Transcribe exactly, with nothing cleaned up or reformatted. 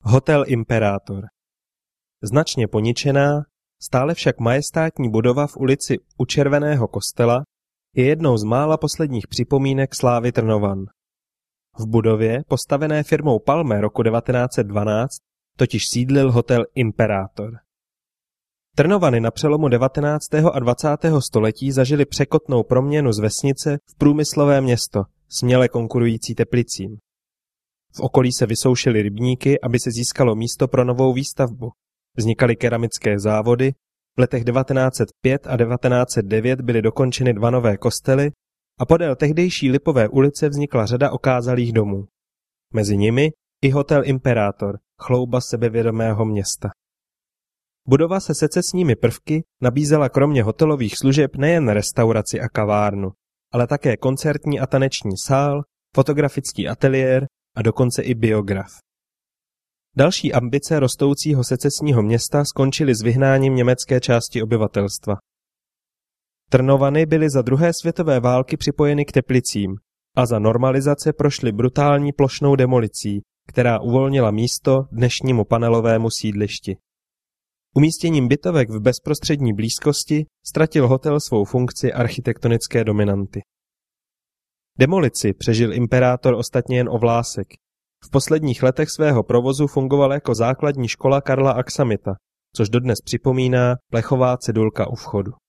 Hotel Imperátor. Značně poničená, stále však majestátní budova v ulici u Červeného kostela je jednou z mála posledních připomínek slávy Trnovan. V budově, postavené firmou Palme roku devatenáct set dvanáct, totiž sídlil hotel Imperátor. Trnovany na přelomu devatenáctého a dvacátého století zažili překotnou proměnu z vesnice v průmyslové město, směle konkurující Teplicím. V okolí se vysoušily rybníky, aby se získalo místo pro novou výstavbu. Vznikaly keramické závody, v letech devatenáct set pět a devatenáct set devět byly dokončeny dva nové kostely a podél tehdejší Lipové ulice vznikla řada okázalých domů. Mezi nimi i hotel Imperátor, chlouba sebevědomého města. Budova se secesními prvky nabízela kromě hotelových služeb nejen restauraci a kavárnu, ale také koncertní a taneční sál, fotografický ateliér a dokonce i biograf. Další ambice rostoucího secesního města skončily s vyhnáním německé části obyvatelstva. Trnovany byly za druhé světové války připojeny k Teplicím a za normalizace prošly brutální plošnou demolicí, která uvolnila místo dnešnímu panelovému sídlišti. Umístěním bytovek v bezprostřední blízkosti ztratil hotel svou funkci architektonické dominanty. Demolici přežil Imperátor ostatně jen o vlásek. V posledních letech svého provozu fungoval jako základní škola Karla Aksamita, což dodnes připomíná plechová cedulka u vchodu.